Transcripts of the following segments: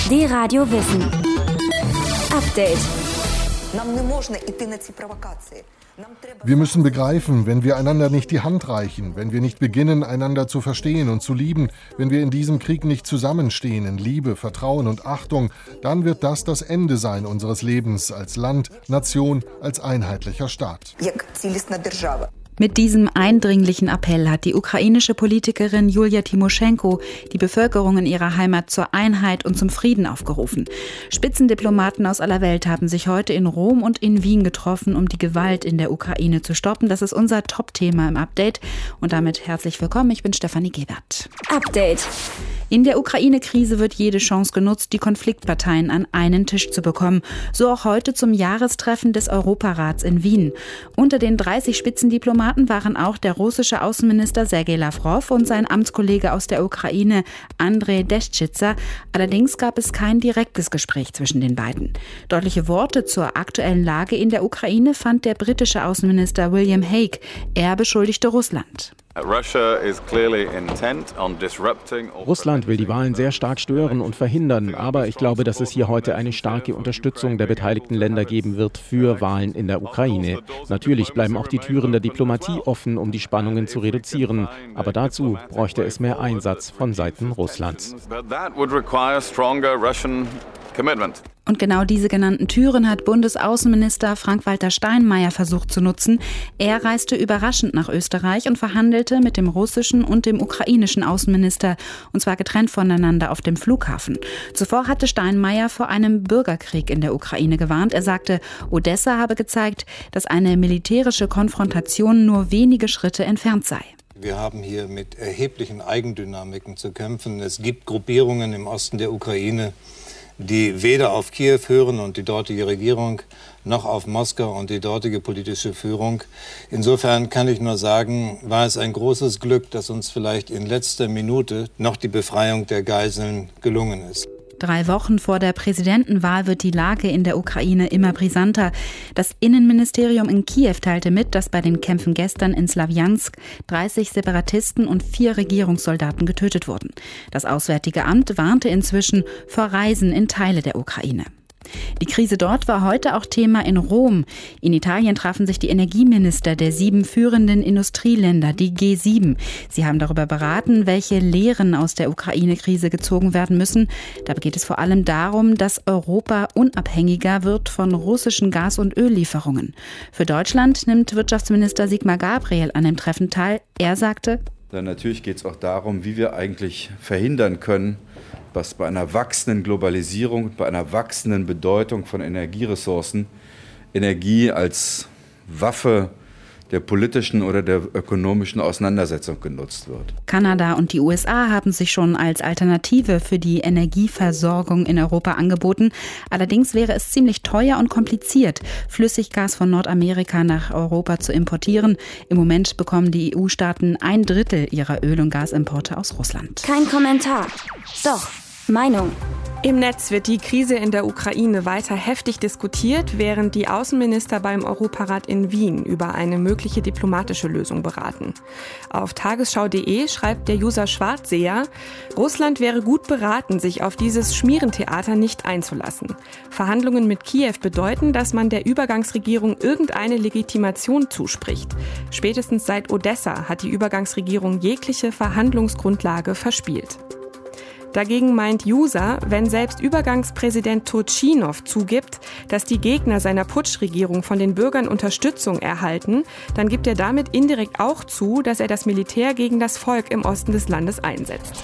D-Radio Wissen. Update. Wir müssen begreifen, wenn wir einander nicht die Hand reichen, wenn wir nicht beginnen, einander zu verstehen und zu lieben, wenn wir in diesem Krieg nicht zusammenstehen in Liebe, Vertrauen und Achtung, dann wird das Ende sein unseres Lebens als Land, Nation, als einheitlicher Staat. Mit diesem eindringlichen Appell hat die ukrainische Politikerin Julia Tymoschenko die Bevölkerung in ihrer Heimat zur Einheit und zum Frieden aufgerufen. Spitzendiplomaten aus aller Welt haben sich heute in Rom und in Wien getroffen, um die Gewalt in der Ukraine zu stoppen. Das ist unser Top-Thema im Update. Und damit herzlich willkommen, ich bin Stefanie Gebert. Update. In der Ukraine-Krise wird jede Chance genutzt, die Konfliktparteien an einen Tisch zu bekommen. So auch heute zum Jahrestreffen des Europarats in Wien. Unter den 30 Spitzendiplomaten waren auch der russische Außenminister Sergei Lawrow und sein Amtskollege aus der Ukraine, Andrei Deschitzer. Allerdings gab es kein direktes Gespräch zwischen den beiden. Deutliche Worte zur aktuellen Lage in der Ukraine fand der britische Außenminister William Hague. Er beschuldigte Russland. Russland will die Wahlen sehr stark stören und verhindern, aber ich glaube, dass es hier heute eine starke Unterstützung der beteiligten Länder geben wird für Wahlen in der Ukraine. Natürlich bleiben auch die Türen der Diplomatie offen, um die Spannungen zu reduzieren, aber dazu bräuchte es mehr Einsatz von Seiten Russlands. Und genau diese genannten Türen hat Bundesaußenminister Frank-Walter Steinmeier versucht zu nutzen. Er reiste überraschend nach Österreich und verhandelte mit dem russischen und dem ukrainischen Außenminister, und zwar getrennt voneinander auf dem Flughafen. Zuvor hatte Steinmeier vor einem Bürgerkrieg in der Ukraine gewarnt. Er sagte, Odessa habe gezeigt, dass eine militärische Konfrontation nur wenige Schritte entfernt sei. Wir haben hier mit erheblichen Eigendynamiken zu kämpfen. Es gibt Gruppierungen im Osten der Ukraine, die weder auf Kiew hören und die dortige Regierung, noch auf Moskau und die dortige politische Führung. Insofern kann ich nur sagen, war es ein großes Glück, dass uns vielleicht in letzter Minute noch die Befreiung der Geiseln gelungen ist. 3 Wochen vor der Präsidentenwahl wird die Lage in der Ukraine immer brisanter. Das Innenministerium in Kiew teilte mit, dass bei den Kämpfen gestern in Slawjansk 30 Separatisten und 4 Regierungssoldaten getötet wurden. Das Auswärtige Amt warnte inzwischen vor Reisen in Teile der Ukraine. Die Krise dort war heute auch Thema in Rom. In Italien trafen sich die Energieminister der 7 führenden Industrieländer, die G7. Sie haben darüber beraten, welche Lehren aus der Ukraine-Krise gezogen werden müssen. Dabei geht es vor allem darum, dass Europa unabhängiger wird von russischen Gas- und Öllieferungen. Für Deutschland nimmt Wirtschaftsminister Sigmar Gabriel an dem Treffen teil. Er sagte: Natürlich geht es auch darum, wie wir eigentlich verhindern können, was bei einer wachsenden Globalisierung, bei einer wachsenden Bedeutung von Energieressourcen, Energie als Waffe der politischen oder der ökonomischen Auseinandersetzung genutzt wird. Kanada und die USA haben sich schon als Alternative für die Energieversorgung in Europa angeboten. Allerdings wäre es ziemlich teuer und kompliziert, Flüssiggas von Nordamerika nach Europa zu importieren. Im Moment bekommen die EU-Staaten 1/3 ihrer Öl- und Gasimporte aus Russland. Kein Kommentar. Doch, Meinung. Im Netz wird die Krise in der Ukraine weiter heftig diskutiert, während die Außenminister beim Europarat in Wien über eine mögliche diplomatische Lösung beraten. Auf tagesschau.de schreibt der User Schwarzseher, Russland wäre gut beraten, sich auf dieses Schmierentheater nicht einzulassen. Verhandlungen mit Kiew bedeuten, dass man der Übergangsregierung irgendeine Legitimation zuspricht. Spätestens seit Odessa hat die Übergangsregierung jegliche Verhandlungsgrundlage verspielt. Dagegen meint User, wenn selbst Übergangspräsident Turchynov zugibt, dass die Gegner seiner Putschregierung von den Bürgern Unterstützung erhalten, dann gibt er damit indirekt auch zu, dass er das Militär gegen das Volk im Osten des Landes einsetzt.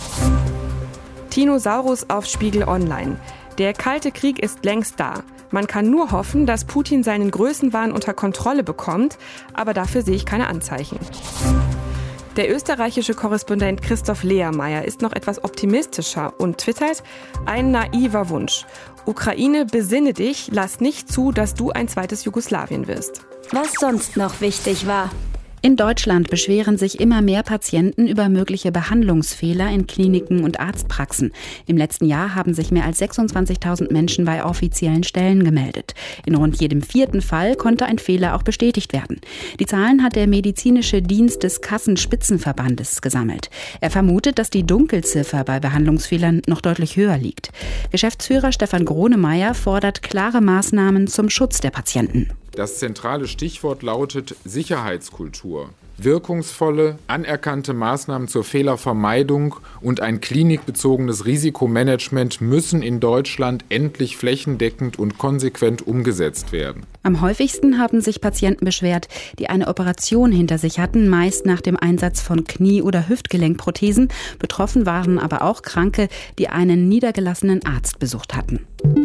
Tinosaurus auf Spiegel Online. Der Kalte Krieg ist längst da. Man kann nur hoffen, dass Putin seinen Größenwahn unter Kontrolle bekommt, aber dafür sehe ich keine Anzeichen. Der österreichische Korrespondent Christoph Lehrmeier ist noch etwas optimistischer und twittert: Ein naiver Wunsch. Ukraine, besinne dich, lass nicht zu, dass du ein zweites Jugoslawien wirst. Was sonst noch wichtig war. In Deutschland beschweren sich immer mehr Patienten über mögliche Behandlungsfehler in Kliniken und Arztpraxen. Im letzten Jahr haben sich mehr als 26.000 Menschen bei offiziellen Stellen gemeldet. In rund jedem 4. Fall konnte ein Fehler auch bestätigt werden. Die Zahlen hat der medizinische Dienst des Kassenspitzenverbandes gesammelt. Er vermutet, dass die Dunkelziffer bei Behandlungsfehlern noch deutlich höher liegt. Geschäftsführer Stefan Gronemeyer fordert klare Maßnahmen zum Schutz der Patienten. Das zentrale Stichwort lautet Sicherheitskultur. Wirkungsvolle, anerkannte Maßnahmen zur Fehlervermeidung und ein klinikbezogenes Risikomanagement müssen in Deutschland endlich flächendeckend und konsequent umgesetzt werden. Am häufigsten haben sich Patienten beschwert, die eine Operation hinter sich hatten, meist nach dem Einsatz von Knie- oder Hüftgelenkprothesen. Betroffen waren aber auch Kranke, die einen niedergelassenen Arzt besucht hatten.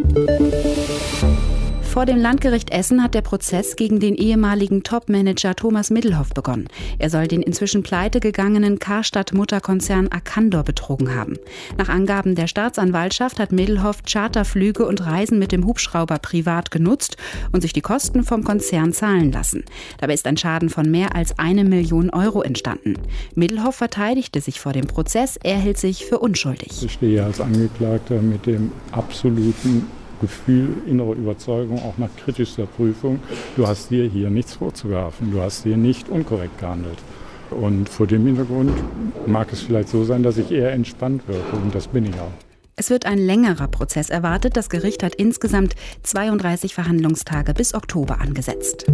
Vor dem Landgericht Essen hat der Prozess gegen den ehemaligen Topmanager Thomas Middelhoff begonnen. Er soll den inzwischen pleitegegangenen Karstadt-Mutterkonzern Arcandor betrogen haben. Nach Angaben der Staatsanwaltschaft hat Middelhoff Charterflüge und Reisen mit dem Hubschrauber privat genutzt und sich die Kosten vom Konzern zahlen lassen. Dabei ist ein Schaden von mehr als 1 Million Euro entstanden. Middelhoff verteidigte sich vor dem Prozess, er hält sich für unschuldig. Ich stehe als Angeklagter mit dem absoluten Gefühl, innere Überzeugung, auch nach kritischster Prüfung, du hast dir hier nichts vorzuwerfen, du hast hier nicht unkorrekt gehandelt. Und vor dem Hintergrund mag es vielleicht so sein, dass ich eher entspannt wirke, und das bin ich auch. Es wird ein längerer Prozess erwartet. Das Gericht hat insgesamt 32 Verhandlungstage bis Oktober angesetzt.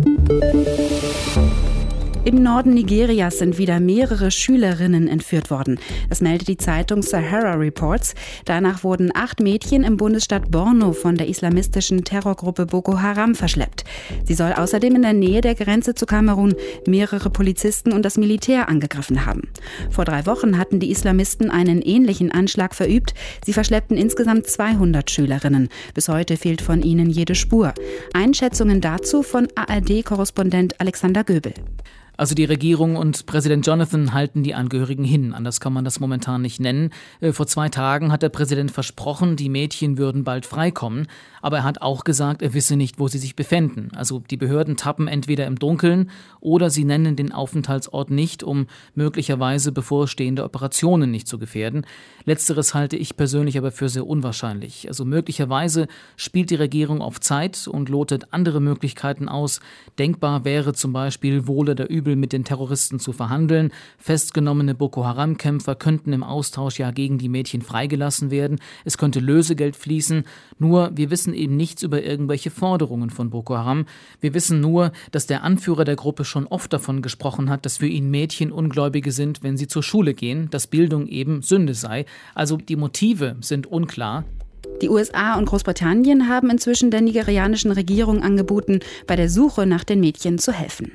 Im Norden Nigerias sind wieder mehrere Schülerinnen entführt worden. Das meldet die Zeitung Sahara Reports. Danach wurden 8 Mädchen im Bundesstaat Borno von der islamistischen Terrorgruppe Boko Haram verschleppt. Sie soll außerdem in der Nähe der Grenze zu Kamerun mehrere Polizisten und das Militär angegriffen haben. Vor 3 Wochen hatten die Islamisten einen ähnlichen Anschlag verübt. Sie verschleppten insgesamt 200 Schülerinnen. Bis heute fehlt von ihnen jede Spur. Einschätzungen dazu von ARD-Korrespondent Alexander Göbel. Also die Regierung und Präsident Jonathan halten die Angehörigen hin. Anders kann man das momentan nicht nennen. Vor 2 Tagen hat der Präsident versprochen, die Mädchen würden bald freikommen. Aber er hat auch gesagt, er wisse nicht, wo sie sich befänden. Also die Behörden tappen entweder im Dunkeln oder sie nennen den Aufenthaltsort nicht, um möglicherweise bevorstehende Operationen nicht zu gefährden. Letzteres halte ich persönlich aber für sehr unwahrscheinlich. Also möglicherweise spielt die Regierung auf Zeit und lotet andere Möglichkeiten aus. Denkbar wäre zum Beispiel, wohl oder übel mit den Terroristen zu verhandeln. Festgenommene Boko-Haram-Kämpfer könnten im Austausch ja gegen die Mädchen freigelassen werden. Es könnte Lösegeld fließen. Nur, wir wissen eben nichts über irgendwelche Forderungen von Boko Haram. Wir wissen nur, dass der Anführer der Gruppe schon oft davon gesprochen hat, dass für ihn Mädchen Ungläubige sind, wenn sie zur Schule gehen, dass Bildung eben Sünde sei. Also die Motive sind unklar. Die USA und Großbritannien haben inzwischen der nigerianischen Regierung angeboten, bei der Suche nach den Mädchen zu helfen.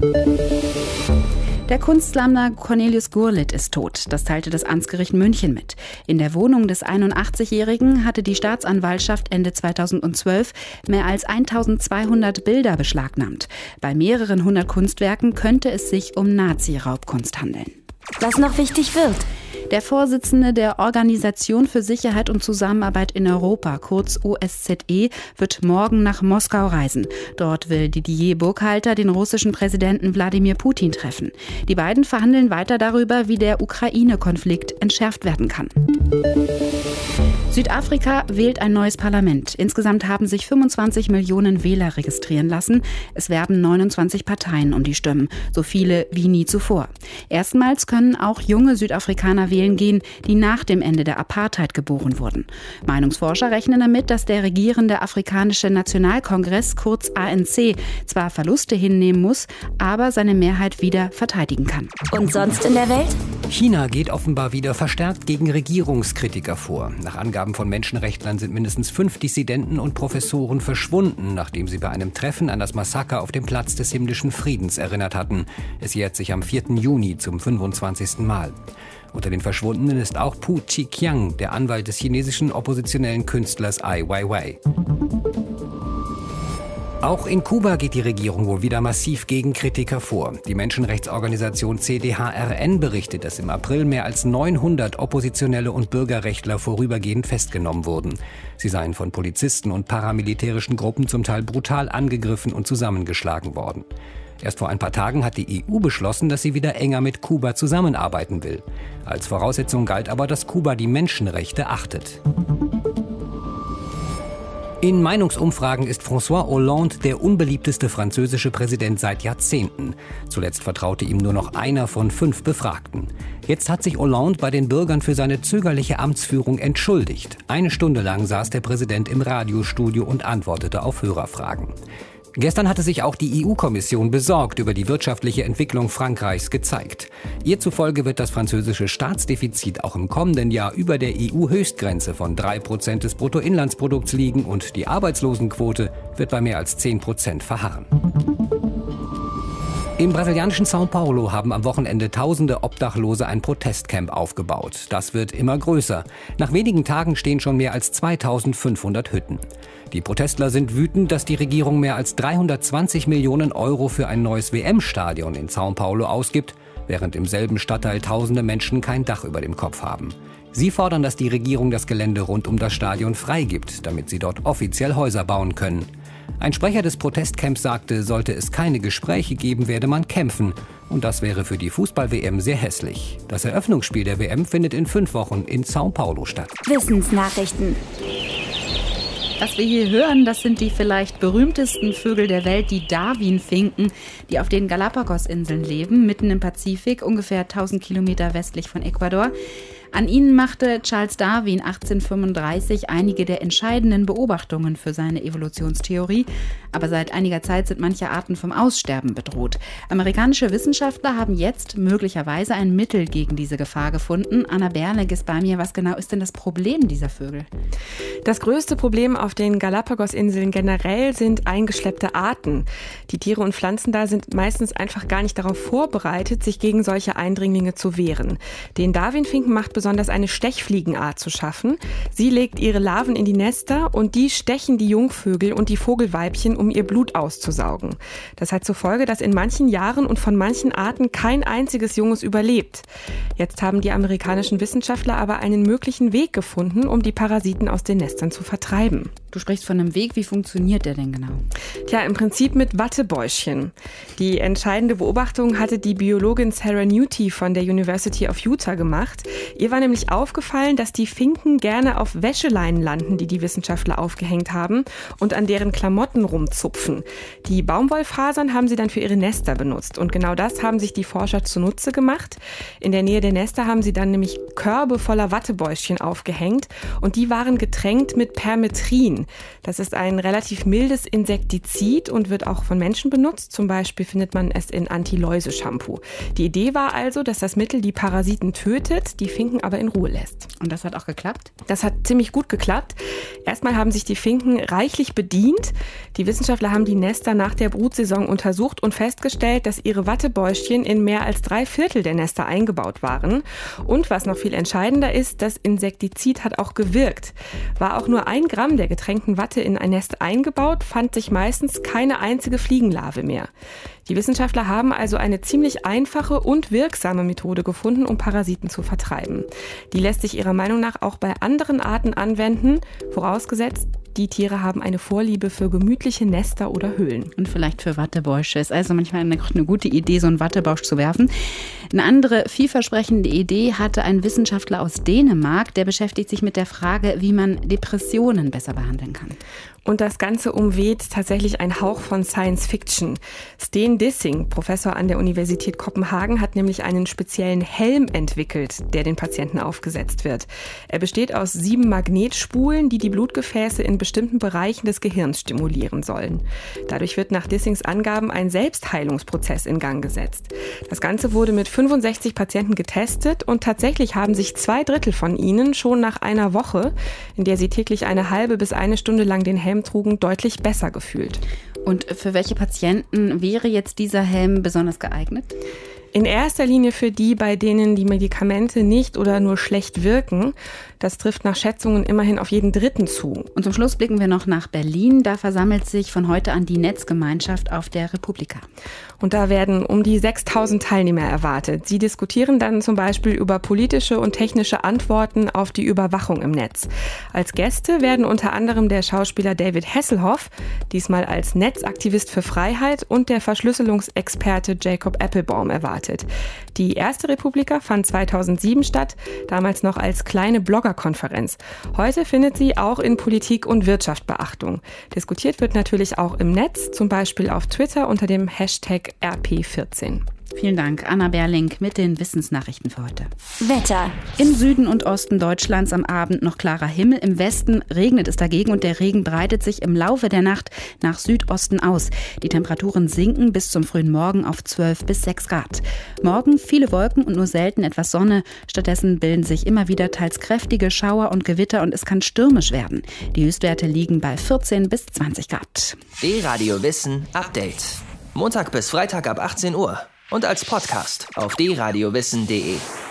Der Kunstsammler Cornelius Gurlitt ist tot. Das teilte das Amtsgericht München mit. In der Wohnung des 81-Jährigen hatte die Staatsanwaltschaft Ende 2012 mehr als 1200 Bilder beschlagnahmt. Bei mehreren 100 Kunstwerken könnte es sich um Nazi-Raubkunst handeln. Was noch wichtig wird. Der Vorsitzende der Organisation für Sicherheit und Zusammenarbeit in Europa, kurz OSZE, wird morgen nach Moskau reisen. Dort will Didier Burkhalter den russischen Präsidenten Wladimir Putin treffen. Die beiden verhandeln weiter darüber, wie der Ukraine-Konflikt entschärft werden kann. Südafrika wählt ein neues Parlament. Insgesamt haben sich 25 Millionen Wähler registrieren lassen. Es werben 29 Parteien um die Stimmen, so viele wie nie zuvor. Erstmals können auch junge Südafrikaner wählen gehen, die nach dem Ende der Apartheid geboren wurden. Meinungsforscher rechnen damit, dass der regierende Afrikanische Nationalkongress, kurz ANC, zwar Verluste hinnehmen muss, aber seine Mehrheit wieder verteidigen kann. Und sonst in der Welt? China geht offenbar wieder verstärkt gegen Regierungskritiker vor. Nach Angaben von Menschenrechtlern sind mindestens 5 Dissidenten und Professoren verschwunden, nachdem sie bei einem Treffen an das Massaker auf dem Platz des himmlischen Friedens erinnert hatten. Es jährt sich am 4. Juni zum 25. Mal. Unter den Verschwundenen ist auch Pu Chiqiang, der Anwalt des chinesischen oppositionellen Künstlers Ai Weiwei. Auch in Kuba geht die Regierung wohl wieder massiv gegen Kritiker vor. Die Menschenrechtsorganisation CDHRN berichtet, dass im April mehr als 900 Oppositionelle und Bürgerrechtler vorübergehend festgenommen wurden. Sie seien von Polizisten und paramilitärischen Gruppen zum Teil brutal angegriffen und zusammengeschlagen worden. Erst vor ein paar Tagen hat die EU beschlossen, dass sie wieder enger mit Kuba zusammenarbeiten will. Als Voraussetzung galt aber, dass Kuba die Menschenrechte achtet. In Meinungsumfragen ist François Hollande der unbeliebteste französische Präsident seit Jahrzehnten. Zuletzt vertraute ihm nur noch einer von 5 Befragten. Jetzt hat sich Hollande bei den Bürgern für seine zögerliche Amtsführung entschuldigt. 1 Stunde lang saß der Präsident im Radiostudio und antwortete auf Hörerfragen. Gestern hatte sich auch die EU-Kommission besorgt über die wirtschaftliche Entwicklung Frankreichs gezeigt. Ihr zufolge wird das französische Staatsdefizit auch im kommenden Jahr über der EU-Höchstgrenze von 3% des Bruttoinlandsprodukts liegen und die Arbeitslosenquote wird bei mehr als 10% verharren. Im brasilianischen São Paulo haben am Wochenende tausende Obdachlose ein Protestcamp aufgebaut. Das wird immer größer. Nach wenigen Tagen stehen schon mehr als 2500 Hütten. Die Protestler sind wütend, dass die Regierung mehr als 320 Millionen Euro für ein neues WM-Stadion in São Paulo ausgibt, während im selben Stadtteil tausende Menschen kein Dach über dem Kopf haben. Sie fordern, dass die Regierung das Gelände rund um das Stadion freigibt, damit sie dort offiziell Häuser bauen können. Ein Sprecher des Protestcamps sagte, sollte es keine Gespräche geben, werde man kämpfen. Und das wäre für die Fußball-WM sehr hässlich. Das Eröffnungsspiel der WM findet in 5 Wochen in São Paulo statt. Wissensnachrichten. Was wir hier hören, das sind die vielleicht berühmtesten Vögel der Welt, die Darwin-Finken, die auf den Galapagos-Inseln leben, mitten im Pazifik, ungefähr 1000 Kilometer westlich von Ecuador. An ihnen machte Charles Darwin 1835 einige der entscheidenden Beobachtungen für seine Evolutionstheorie. Aber seit einiger Zeit sind manche Arten vom Aussterben bedroht. Amerikanische Wissenschaftler haben jetzt möglicherweise ein Mittel gegen diese Gefahr gefunden. Anna Berle ist bei mir. Was genau ist denn das Problem dieser Vögel? Das größte Problem auf den Galapagos-Inseln generell sind eingeschleppte Arten. Die Tiere und Pflanzen da sind meistens einfach gar nicht darauf vorbereitet, sich gegen solche Eindringlinge zu wehren. Den Darwin-Finken macht besonders eine Stechfliegenart zu schaffen. Sie legt ihre Larven in die Nester und die stechen die Jungvögel und die Vogelweibchen, um ihr Blut auszusaugen. Das hat zur Folge, dass in manchen Jahren und von manchen Arten kein einziges Junges überlebt. Jetzt haben die amerikanischen Wissenschaftler aber einen möglichen Weg gefunden, um die Parasiten aus den Nestern zu vertreiben. Du sprichst von einem Weg. Wie funktioniert der denn genau? Tja, im Prinzip mit Wattebäuschen. Die entscheidende Beobachtung hatte die Biologin Sarah Newty von der University of Utah gemacht. Ihr war nämlich aufgefallen, dass die Finken gerne auf Wäscheleinen landen, die die Wissenschaftler aufgehängt haben, und an deren Klamotten rumzupfen. Die Baumwollfasern haben sie dann für ihre Nester benutzt. Und genau das haben sich die Forscher zunutze gemacht. In der Nähe der Nester haben sie dann nämlich Körbe voller Wattebäuschen aufgehängt. Und die waren getränkt mit Permetrin. Das ist ein relativ mildes Insektizid und wird auch von Menschen benutzt. Zum Beispiel findet man es in Anti-Läuse-Shampoo. Die Idee war also, dass das Mittel die Parasiten tötet, die Finken aber in Ruhe lässt. Und das hat auch geklappt? Das hat ziemlich gut geklappt. Erstmal haben sich die Finken reichlich bedient. Die Wissenschaftler haben die Nester nach der Brutsaison untersucht und festgestellt, dass ihre Wattebäuschen in mehr als 3/4 der Nester eingebaut waren. Und was noch viel entscheidender ist, das Insektizid hat auch gewirkt. War auch nur 1 Gramm der getränkten Watte in ein Nest eingebaut, fand sich meistens keine einzige Fliegenlarve mehr. Die Wissenschaftler haben also eine ziemlich einfache und wirksame Methode gefunden, um Parasiten zu vertreiben. Die lässt sich ihrer Meinung nach auch bei anderen Arten anwenden, vorausgesetzt, die Tiere haben eine Vorliebe für gemütliche Nester oder Höhlen. Und vielleicht für Wattebäusche. Ist also manchmal eine gute Idee, so einen Wattebausch zu werfen. Eine andere vielversprechende Idee hatte ein Wissenschaftler aus Dänemark. Der beschäftigt sich mit der Frage, wie man Depressionen besser behandeln kann. Und das Ganze umweht tatsächlich ein Hauch von Science Fiction. Sten Dissing, Professor an der Universität Kopenhagen, hat nämlich einen speziellen Helm entwickelt, der den Patienten aufgesetzt wird. Er besteht aus 7 Magnetspulen, die die Blutgefäße in bestimmten Bereichen des Gehirns stimulieren sollen. Dadurch wird nach Dissings Angaben ein Selbstheilungsprozess in Gang gesetzt. Das Ganze wurde mit 65 Patienten getestet und tatsächlich haben sich 2/3 von ihnen schon nach einer Woche, in der sie täglich eine halbe bis eine Stunde lang den Helm trugen, deutlich besser gefühlt. Und für welche Patienten wäre jetzt dieser Helm besonders geeignet? In erster Linie für die, bei denen die Medikamente nicht oder nur schlecht wirken. Das trifft nach Schätzungen immerhin auf jeden Dritten zu. Und zum Schluss blicken wir noch nach Berlin. Da versammelt sich von heute an die Netzgemeinschaft auf der Republika. Und da werden um die 6.000 Teilnehmer erwartet. Sie diskutieren dann zum Beispiel über politische und technische Antworten auf die Überwachung im Netz. Als Gäste werden unter anderem der Schauspieler David Hasselhoff, diesmal als Netzaktivist für Freiheit, und der Verschlüsselungsexperte Jacob Appelbaum erwartet. Die erste Republika fand 2007 statt, damals noch als kleine Bloggerkonferenz. Heute findet sie auch in Politik und Wirtschaft Beachtung. Diskutiert wird natürlich auch im Netz, zum Beispiel auf Twitter unter dem Hashtag RP14. Vielen Dank, Anna Berling mit den Wissensnachrichten für heute. Wetter. Im Süden und Osten Deutschlands am Abend noch klarer Himmel. Im Westen regnet es dagegen und der Regen breitet sich im Laufe der Nacht nach Südosten aus. Die Temperaturen sinken bis zum frühen Morgen auf 12 bis 6 Grad. Morgen viele Wolken und nur selten etwas Sonne. Stattdessen bilden sich immer wieder teils kräftige Schauer und Gewitter und es kann stürmisch werden. Die Höchstwerte liegen bei 14 bis 20 Grad. D-Radio Wissen Update. Montag bis Freitag ab 18 Uhr. Und als Podcast auf drradiowissen.de.